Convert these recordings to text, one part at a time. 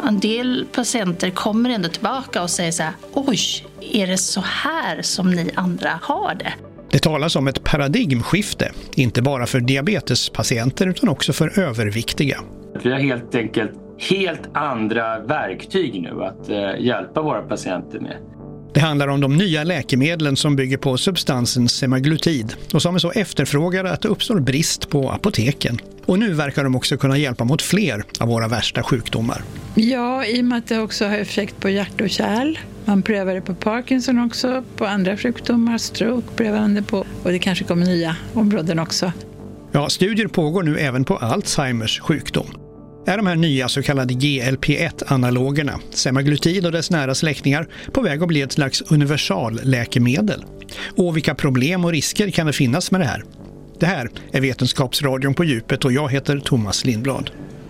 En del patienter kommer ändå tillbaka och säger så här: oj, är det så här som ni andra har det? Det talas om ett paradigmskifte, inte bara för diabetespatienter utan också för överviktiga. Vi har helt enkelt helt andra verktyg nu att hjälpa våra patienter med. Det handlar om de nya läkemedlen som bygger på substansen semaglutid och som är så efterfrågade att det uppstår brist på apoteken. Och nu verkar de också kunna hjälpa mot fler av våra värsta sjukdomar. Ja, i och med att det också har effekt på hjärt och kärl. Man prövar det på Parkinson också, på andra sjukdomar, stroke prövar man det på. Och det kanske kommer nya områden också. Ja, studier pågår nu även på Alzheimers sjukdom. Är de här nya så kallade GLP-1-analogerna, semaglutid och dess nära släktingar, på väg att bli ett slags universalläkemedel? Och vilka problem och risker kan det finnas med det här? Det här är Vetenskapsradion på djupet och jag heter Thomas Lindblad.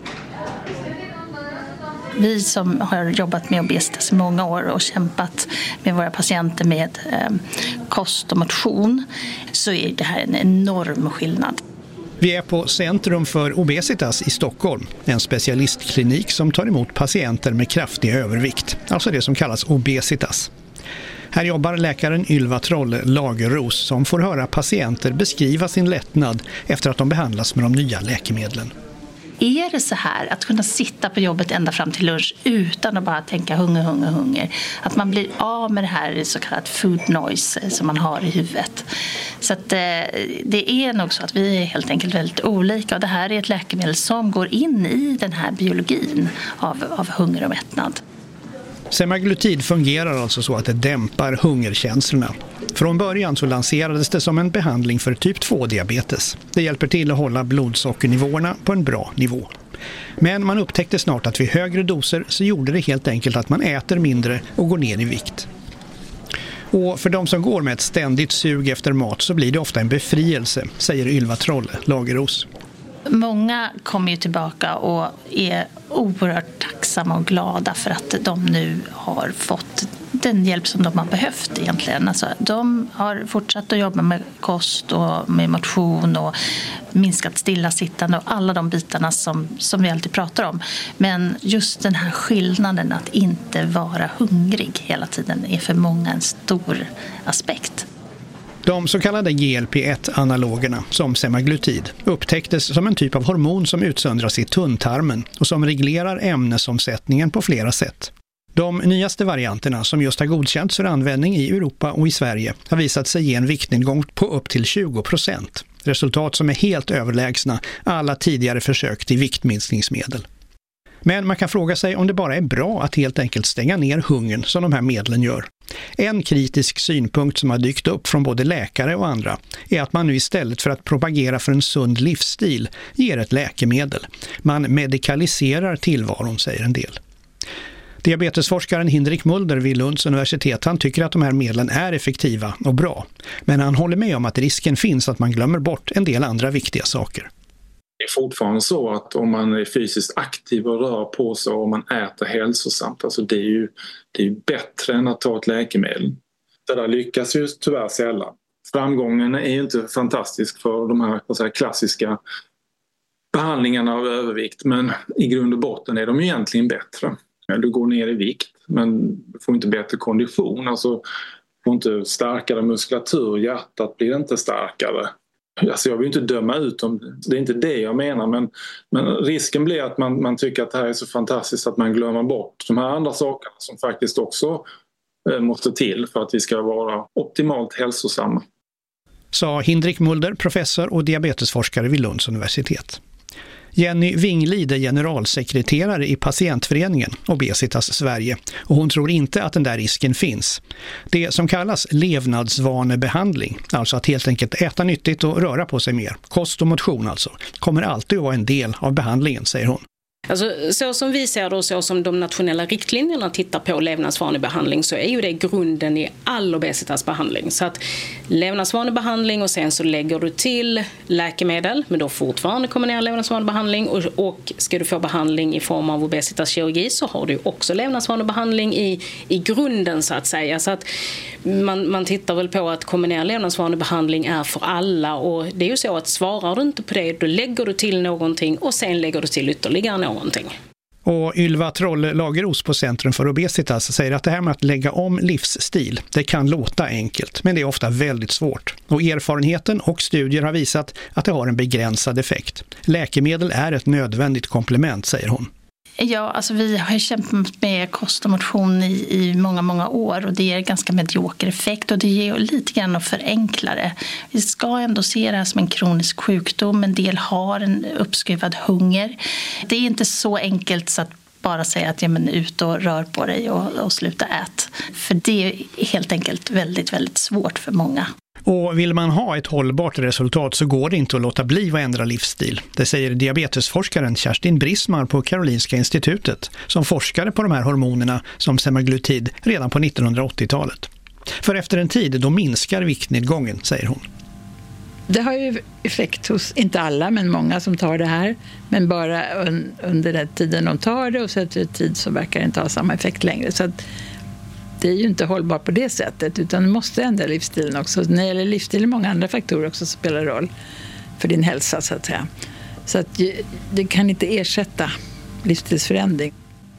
Vi som har jobbat med obesitas i många år och kämpat med våra patienter med kost och motion, så är det här en enorm skillnad. Vi är på Centrum för obesitas i Stockholm, en specialistklinik som tar emot patienter med kraftig övervikt, alltså det som kallas obesitas. Här jobbar läkaren Ylva Trolle Lagerros som får höra patienter beskriva sin lättnad efter att de behandlas med de nya läkemedlen. Är det så här att kunna sitta på jobbet ända fram till lunch utan att bara tänka hunger? Att man blir av med det här så kallat food noise som man har i huvudet. Så att det är nog så att vi är helt enkelt väldigt olika. Och det här är ett läkemedel som går in i den här biologin av hunger och mättnad. Semaglutid fungerar alltså så att det dämpar hungerkänslorna. Från början så lanserades det som en behandling för typ 2-diabetes. Det hjälper till att hålla blodsockernivåerna på en bra nivå. Men man upptäckte snart att vid högre doser så gjorde det helt enkelt att man äter mindre och går ner i vikt. Och för de som går med ett ständigt sug efter mat så blir det ofta en befrielse, säger Ylva Trolle Lagerros. Många kommer ju tillbaka och är oerhört tacksamma och glada för att de nu har fått den hjälp som de har behövt egentligen. Alltså, de har fortsatt att jobba med kost och med motion och minskat stillasittande och alla de bitarna som vi alltid pratar om. Men just den här skillnaden att inte vara hungrig hela tiden är för många en stor aspekt. De så kallade GLP-1-analogerna, som semaglutid, upptäcktes som en typ av hormon som utsöndras i tunntarmen och som reglerar ämnesomsättningen på flera sätt. De nyaste varianterna, som just har godkänts för användning i Europa och i Sverige, har visat sig ge en viktnedgång på upp till 20%. Resultat som är helt överlägsna alla tidigare försök till viktminskningsmedel. Men man kan fråga sig om det bara är bra att helt enkelt stänga ner hungern som de här medlen gör. En kritisk synpunkt som har dykt upp från både läkare och andra är att man nu istället för att propagera för en sund livsstil ger ett läkemedel. Man medikaliserar tillvaron, säger en del. Diabetesforskaren Hinrik Mulder vid Lunds universitet, han tycker att de här medlen är effektiva och bra. Men han håller med om att risken finns att man glömmer bort en del andra viktiga saker. Det är fortfarande så att om man är fysiskt aktiv och rör på sig och man äter hälsosamt, alltså det är ju bättre än att ta ett läkemedel. Det där lyckas ju tyvärr sällan. Framgången är ju inte fantastisk för de här klassiska behandlingarna av övervikt, men i grund och botten är de ju egentligen bättre. Du går ner i vikt men du får inte bättre kondition, alltså får inte starkare muskulatur, hjärtat blir inte starkare. Alltså jag vill inte döma ut dem, det är inte det jag menar, men risken blir att man tycker att det här är så fantastiskt att man glömmer bort de här andra sakerna som faktiskt också måste till för att vi ska vara optimalt hälsosamma. Sa Hinrik Mulder, professor och diabetesforskare vid Lunds universitet. Jenny Winglid är generalsekreterare i patientföreningen Obesitas Sverige och hon tror inte att den där risken finns. Det som kallas levnadsvanebehandling, alltså att helt enkelt äta nyttigt och röra på sig mer, kost och motion alltså, kommer alltid att vara en del av behandlingen, säger hon. Alltså, så som vi ser det och så som de nationella riktlinjerna tittar på levnadsvanebehandling så är ju det grunden i all obesitasbehandling. Så att levnadsvanebehandling och sen så lägger du till läkemedel men då fortfarande kommer ner levnadsvanebehandling och ska du få behandling i form av obesitaskirurgi så har du också levnadsvanebehandling i grunden så att säga. Så att man tittar väl på att kombinera levnadsvanebehandling är för alla och det är ju så att svarar du inte på det då lägger du till någonting och sen lägger du till ytterligare någonting. Och Ylva Trolle-Lageros på Centrum för Obesitas säger att det här med att lägga om livsstil, det kan låta enkelt, men det är ofta väldigt svårt. Och erfarenheten och studier har visat att det har en begränsad effekt. Läkemedel är ett nödvändigt komplement, säger hon. Ja, alltså vi har kämpat med kost och motion i många, många år och det ger ganska medioker effekt och det ger lite grann att förenkla det. Vi ska ändå se det här som en kronisk sjukdom. En del har en uppskruvad hunger. Det är inte så enkelt så att bara säga att ut och rör på dig och sluta ät. För det är helt enkelt väldigt, väldigt svårt för många. Och vill man ha ett hållbart resultat så går det inte att låta bli att ändra livsstil. Det säger diabetesforskaren Kerstin Brismar på Karolinska institutet som forskade på de här hormonerna som semaglutid redan på 1980-talet. För efter en tid då minskar viktnedgången, säger hon. Det har ju effekt hos, inte alla, men många som tar det här. Men bara under den tiden de tar det och så efter tid så verkar det inte ha samma effekt längre. Så att det är ju inte hållbart på det sättet utan du måste ändra livsstilen också. När det gäller livsstil är många andra faktorer också som spelar roll för din hälsa så att säga. Så att det kan inte ersätta livsstilsförändring.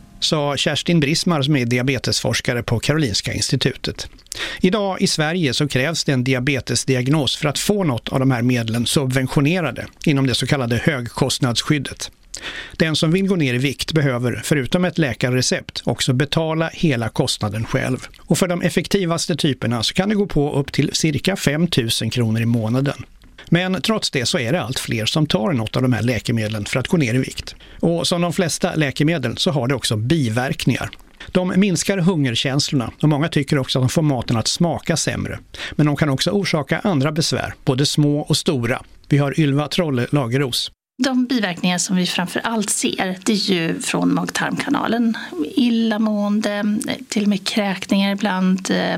Sa Kerstin Brismar som är diabetesforskare på Karolinska institutet. Idag i Sverige så krävs det en diabetesdiagnos för att få något av de här medlen subventionerade inom det så kallade högkostnadsskyddet. Den som vill gå ner i vikt behöver, förutom ett läkarrecept, också betala hela kostnaden själv. Och för de effektivaste typerna så kan det gå på upp till cirka 5 000 kronor i månaden. Men trots det så är det allt fler som tar något av de här läkemedlen för att gå ner i vikt. Och som de flesta läkemedel så har det också biverkningar. De minskar hungerkänslorna och många tycker också att de får maten att smaka sämre. Men de kan också orsaka andra besvär, både små och stora. Vi har Ylva Trolle-Lageros. De biverkningar som vi framför allt ser, det är ju från mag-tarmkanalen. Illamående, till och med kräkningar ibland,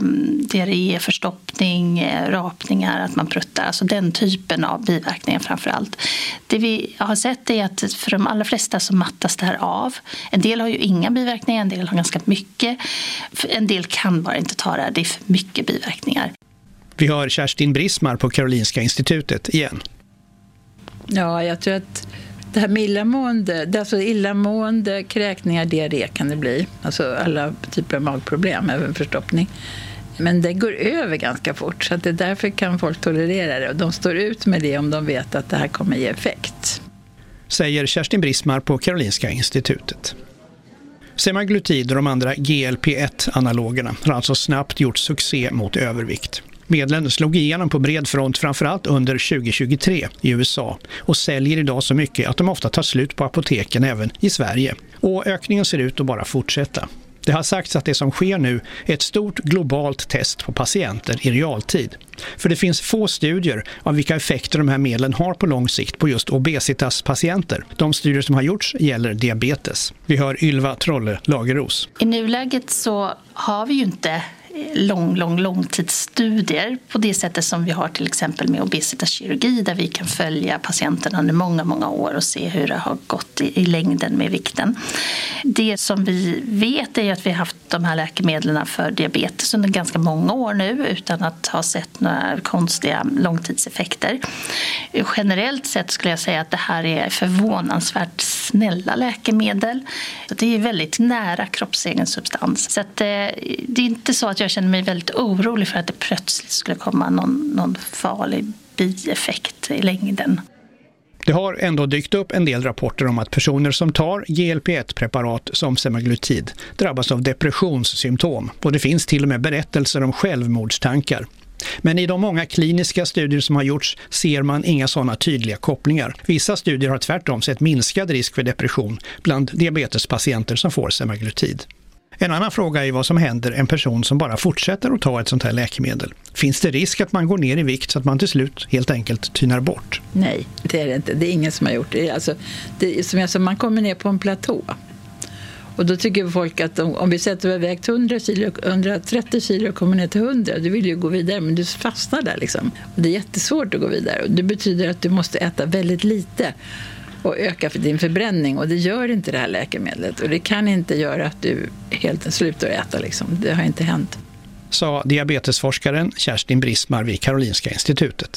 diarré, förstoppning, rapningar, att man pruttar. Alltså den typen av biverkningar framför allt. Det vi har sett är att för de allra flesta så mattas det här av. En del har ju inga biverkningar, en del har ganska mycket. En del kan bara inte ta det här, det är för mycket biverkningar. Vi har Kerstin Brismar på Karolinska institutet igen. Ja, jag tror att det här med illamående, kräkningar, diarré kan det bli. Alltså alla typer av magproblem, även förstoppning. Men det går över ganska fort så att det därför kan folk tolerera det. Och de står ut med det om de vet att det här kommer ge effekt. Säger Kerstin Brismar på Karolinska institutet. Semaglutid och de andra GLP-1-analogerna har alltså snabbt gjort succé mot övervikt. Medlen slog igenom på bred front framförallt under 2023 i USA och säljer idag så mycket att de ofta tar slut på apoteken även i Sverige. Och ökningen ser ut att bara fortsätta. Det har sagts att det som sker nu är ett stort globalt test på patienter i realtid. För det finns få studier av vilka effekter de här medlen har på lång sikt på just obesitas-patienter. De studier som har gjorts gäller diabetes. Vi hör Ylva Trolle-Lageros. I nuläget så har vi ju inte långtidsstudier på det sättet som vi har till exempel med obesitas-kirurgi där vi kan följa patienterna under många år och se hur det har gått i längden med vikten. Det som vi vet är att vi har haft de här läkemedlen för diabetes under ganska många år nu utan att ha sett några konstiga långtidseffekter. Generellt sett skulle jag säga att det här är förvånansvärt snälla läkemedel. Det är väldigt nära kroppsegen substans. Så att, det är inte så att jag känner mig väldigt orolig för att det plötsligt skulle komma någon farlig bieffekt i längden. Det har ändå dykt upp en del rapporter om att personer som tar GLP-1-preparat som semaglutid drabbas av depressionssymptom och det finns till och med berättelser om självmordstankar. Men i de många kliniska studier som har gjorts ser man inga sådana tydliga kopplingar. Vissa studier har tvärtom sett minskad risk för depression bland diabetespatienter som får semaglutid. En annan fråga är vad som händer en person som bara fortsätter att ta ett sånt här läkemedel. Finns det risk att man går ner i vikt så att man till slut helt enkelt tynar bort? Nej, det är det inte. Det är ingen som har gjort det. Alltså, det är som jag sa, man kommer ner på en platå. Och då tycker folk att om vi sätter över vägt 130 kilo och kommer ner till 100, du vill ju gå vidare men du fastnar där liksom. Och det är jättesvårt att gå vidare och det betyder att du måste äta väldigt lite och öka för din förbränning och det gör inte det här läkemedlet och det kan inte göra att du helt slutar äta liksom. Det har inte hänt. Sa diabetesforskaren Kerstin Brismar vid Karolinska institutet.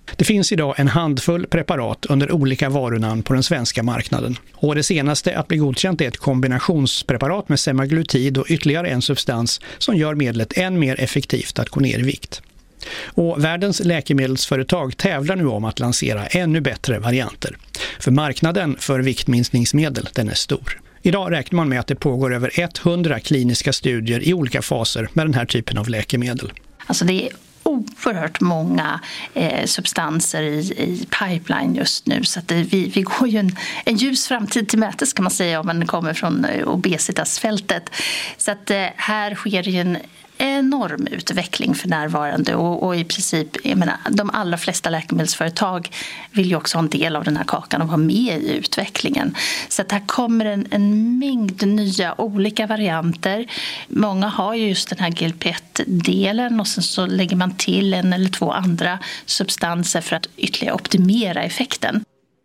Det finns idag en handfull preparat under olika varunamn på den svenska marknaden. Och det senaste att bli godkänt är ett kombinationspreparat med semaglutid och ytterligare en substans som gör medlet än mer effektivt att gå ner i vikt. Och världens läkemedelsföretag tävlar nu om att lansera ännu bättre varianter. För marknaden för viktminskningsmedel, den är stor. Idag räknar man med att det pågår över 100 kliniska studier i olika faser med den här typen av läkemedel. Alltså det är oerhört många substanser i pipeline just nu, så att vi går ju en ljus framtid till mötes, kan man säga, om man kommer från obesitasfältet. Så att här sker ju en enorm utveckling för närvarande och i princip, jag menar, de allra flesta läkemedelsföretag vill ju också ha en del av den här kakan och vara med i utvecklingen. Så att här kommer en mängd nya olika varianter. Många har ju just den här GLP-1-delen och sen så lägger man till en eller två andra substanser för att ytterligare optimera effekten.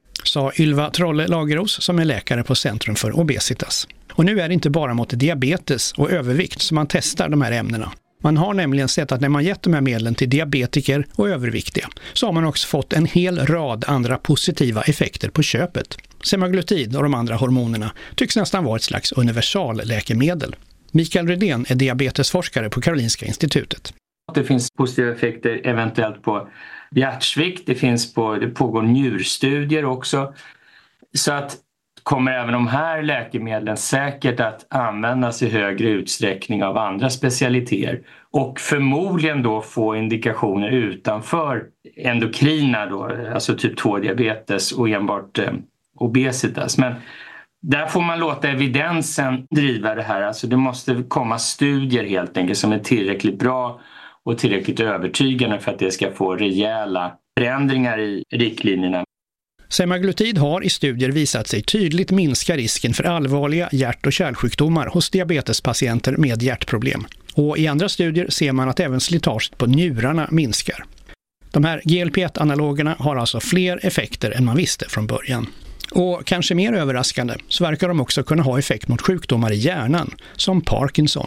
Sa Ylva Trolle Lageros som är läkare på Centrum för obesitas. Och nu är det inte bara mot diabetes och övervikt som man testar de här ämnena. Man har nämligen sett att när man gett de här medlen till diabetiker och överviktiga så har man också fått en hel rad andra positiva effekter på köpet. Semaglutid och de andra hormonerna tycks nästan vara ett slags universalläkemedel. Mikael Rydén är diabetesforskare på Karolinska institutet. Det finns positiva effekter eventuellt på hjärtsvikt, det pågår njurstudier också. Så att kommer även de här läkemedlen säkert att användas i högre utsträckning av andra specialiteter och förmodligen då få indikationer utanför endokrina då, alltså typ 2-diabetes och enbart obesitas. Men där får man låta evidensen driva det här. Alltså det måste komma studier helt enkelt som är tillräckligt bra och tillräckligt övertygande för att det ska få rejäla förändringar i riktlinjerna. Semaglutid har i studier visat sig tydligt minska risken för allvarliga hjärt- och kärlsjukdomar hos diabetespatienter med hjärtproblem. Och i andra studier ser man att även slitaget på njurarna minskar. De här GLP-1-analogerna har alltså fler effekter än man visste från början. Och kanske mer överraskande så verkar de också kunna ha effekt mot sjukdomar i hjärnan, som Parkinson.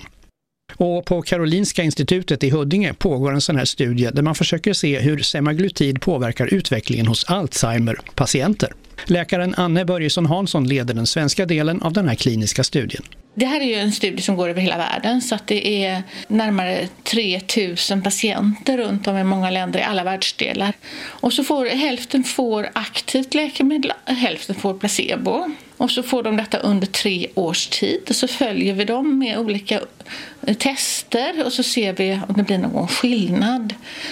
Och på Karolinska institutet i Huddinge pågår en sån här studie där man försöker se hur semaglutid påverkar utvecklingen hos Alzheimer-patienter. Läkaren Anne Börjesson Hansson leder den svenska delen av den här kliniska studien. Det här är ju en studie som går över hela världen, så att det är närmare 3000 patienter runt om i många länder i alla världsdelar. Och så hälften får aktivt läkemedel, hälften får placebo. Och så får de detta under 3 års tid och så följer vi dem med olika tester och så ser vi om det blir någon skillnad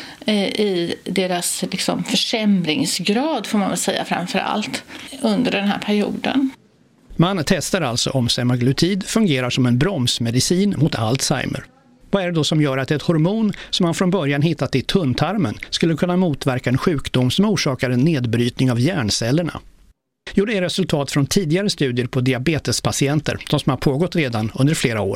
i deras försämringsgrad, får man väl säga, framför allt under den här perioden. Man testar alltså om semaglutid fungerar som en bromsmedicin mot Alzheimer. Vad är det då som gör att ett hormon som man från början hittat i tunntarmen skulle kunna motverka en sjukdom som orsakar en nedbrytning av hjärncellerna? Jo, det är resultat från tidigare studier på diabetespatienter, de som har pågått redan under flera år.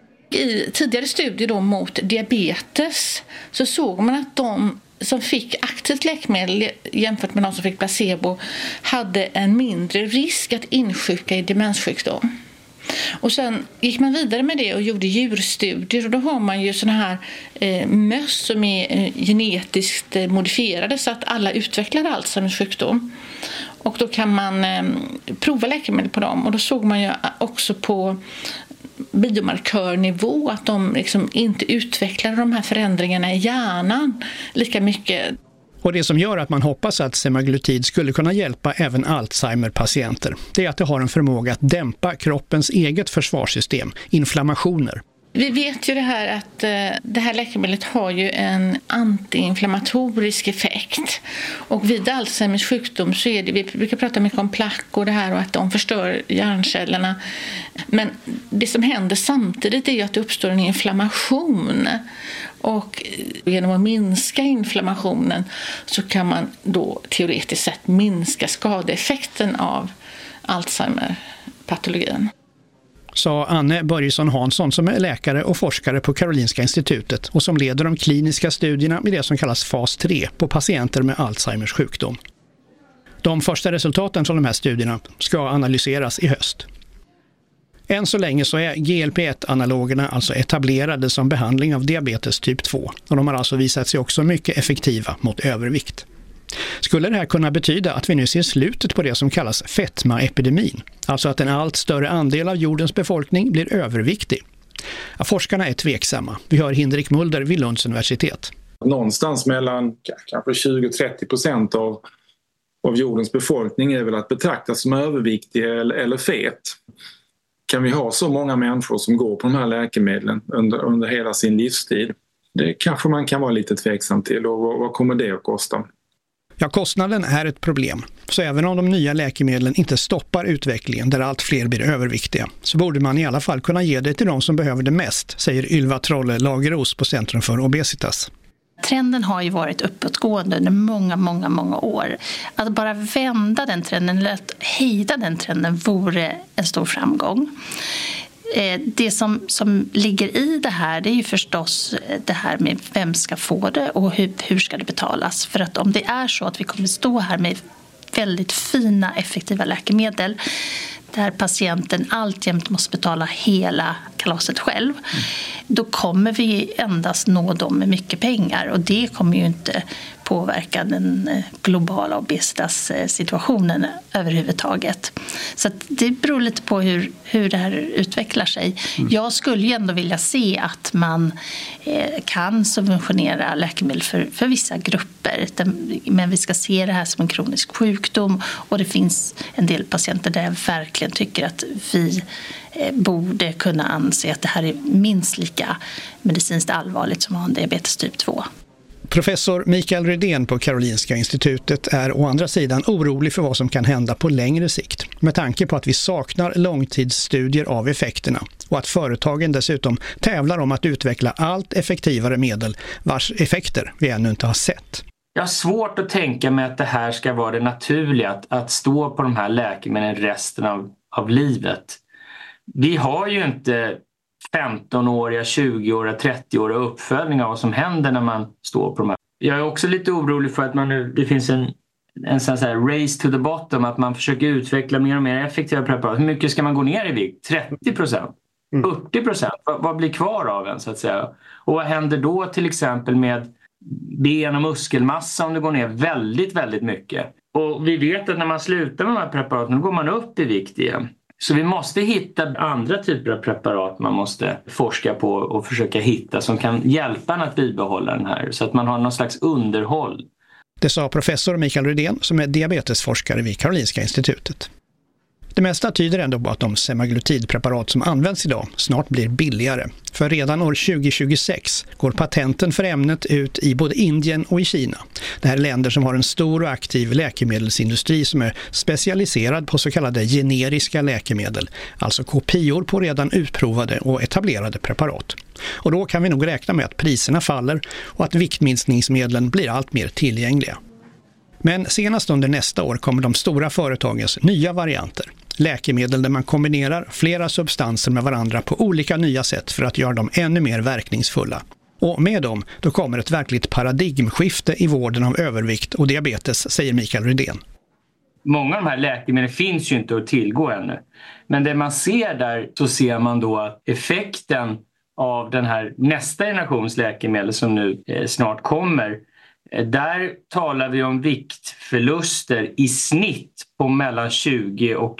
I tidigare studier då mot diabetes så såg man att de som fick aktivt läkemedel jämfört med de som fick placebo hade en mindre risk att insjuka i demenssjukdom. Och sen gick man vidare med det och gjorde djurstudier och då har man ju såna här möss som är genetiskt modifierade så att alla utvecklar Alzheimers sjukdom. Och då kan man prova läkemedel på dem och då såg man ju också på biomarkörnivå att de inte utvecklar de här förändringarna i hjärnan lika mycket. Och det som gör att man hoppas att semaglutid skulle kunna hjälpa även Alzheimer-patienter, det är att det har en förmåga att dämpa kroppens eget försvarssystem, inflammationer. Vi vet ju det här att det här läkemedlet har ju en antiinflammatorisk effekt. Och vid Alzheimers sjukdom så är det, vi brukar prata mycket om plack och det här och att de förstör hjärncellerna. Men det som händer samtidigt är ju att det uppstår en inflammation. Och genom att minska inflammationen så kan man då teoretiskt sett minska skadeeffekten av Alzheimer-patologin. Sa Anne Börjesson Hansson som är läkare och forskare på Karolinska institutet och som leder de kliniska studierna med det som kallas fas 3 på patienter med Alzheimers sjukdom. De första resultaten från de här studierna ska analyseras i höst. Än så länge så är GLP-1-analogerna alltså etablerade som behandling av diabetes typ 2 och de har alltså visat sig också mycket effektiva mot övervikt. Skulle det här kunna betyda att vi nu ser slutet på det som kallas fetmaepidemin, alltså att en allt större andel av jordens befolkning blir överviktig? Ja, forskarna är tveksamma. Vi hör Hindrik Mulder vid Lunds universitet. Någonstans mellan kanske 20-30% av jordens befolkning är väl att betrakta som överviktig eller fet. Kan vi ha så många människor som går på de här läkemedlen under hela sin livstid? Det kanske man kan vara lite tveksam till, och vad kommer det att kosta? Ja, kostnaden är ett problem. Så även om de nya läkemedlen inte stoppar utvecklingen där allt fler blir överviktiga, så borde man i alla fall kunna ge det till de som behöver det mest, säger Ylva Trolle-Lageros på Centrum för Obesitas. Trenden har ju varit uppåtgående under många år. Att bara vända den trenden eller att hejda den trenden vore en stor framgång. Det som ligger i det här, det är ju förstås det här med vem ska få det och hur ska det betalas. För att om det är så att vi kommer stå här med väldigt fina, effektiva läkemedel där patienten alltjämt måste betala hela kalaset själv, då kommer vi endast nå dem med mycket pengar, och det kommer ju inte påverka den globala obesitas-situationen överhuvudtaget. Så att det beror lite på hur det här utvecklar sig. Jag skulle ju ändå vilja se att man kan subventionera läkemedel för vissa grupper, men vi ska se det här som en kronisk sjukdom, och det finns en del patienter där jag verkligen tycker att vi borde kunna anse att det här är minst lika medicinskt allvarligt som att ha en diabetes typ 2. Professor Mikael Rydén på Karolinska institutet är å andra sidan orolig för vad som kan hända på längre sikt, med tanke på att vi saknar långtidsstudier av effekterna och att företagen dessutom tävlar om att utveckla allt effektivare medel vars effekter vi ännu inte har sett. Jag har svårt att tänka mig att det här ska vara det naturliga, att stå på de här läkemedlen resten av livet. Vi har ju inte 15-åriga, 20-åriga, 30-åriga uppföljning av vad som händer när man står på de här. Jag är också lite orolig för att det finns en sån här race to the bottom, att man försöker utveckla mer och mer effektiva preparat. Hur mycket ska man gå ner i vikt? 30%? 40%? Vad blir kvar av en, så att säga? Och vad händer då till exempel med ben- och muskelmassa om det går ner väldigt, väldigt mycket? Och vi vet att när man slutar med de här preparaten, då går man upp i vikt igen. Så vi måste hitta andra typer av preparat man måste forska på och försöka hitta som kan hjälpa en att bibehålla den här, så att man har någon slags underhåll. Det sa professor Mikael Rydén som är diabetesforskare vid Karolinska institutet. Det mesta tyder ändå på att de semaglutidpreparat som används idag snart blir billigare. För redan år 2026 går patenten för ämnet ut i både Indien och i Kina. Det här är länder som har en stor och aktiv läkemedelsindustri som är specialiserad på så kallade generiska läkemedel, alltså kopior på redan utprovade och etablerade preparat. Och då kan vi nog räkna med att priserna faller och att viktminskningsmedlen blir allt mer tillgängliga. Men senast under nästa år kommer de stora företagens nya varianter. Läkemedel där man kombinerar flera substanser med varandra på olika nya sätt för att göra dem ännu mer verkningsfulla. Och med dem då kommer ett verkligt paradigmskifte i vården av övervikt och diabetes, säger Mikael Rydén. Många av de här läkemedlen finns ju inte att tillgå ännu. Men det man ser där, så ser man då att effekten av den här nästa generations läkemedel som nu snart kommer, där talar vi om viktförluster i snitt på mellan 20 och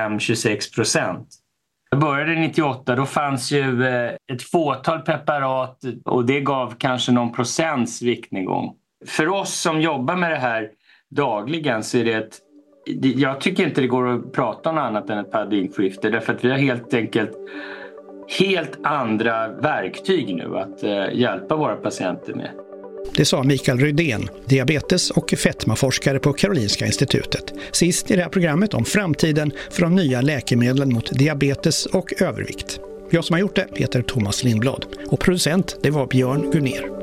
25-26%. Jag började 98, då fanns ju ett fåtal preparat och det gav kanske någon procents viktnedgång. För oss som jobbar med det här dagligen så är det jag tycker inte det går att prata om annat än ett paradigmskifte, därför att vi har helt enkelt helt andra verktyg nu att hjälpa våra patienter med. Det sa Mikael Rydén, diabetes- och fetmaforskare på Karolinska institutet. Sist i det här programmet om framtiden för de nya läkemedlen mot diabetes och övervikt. Jag som har gjort det heter Thomas Lindblad och producent det var Björn Gunner.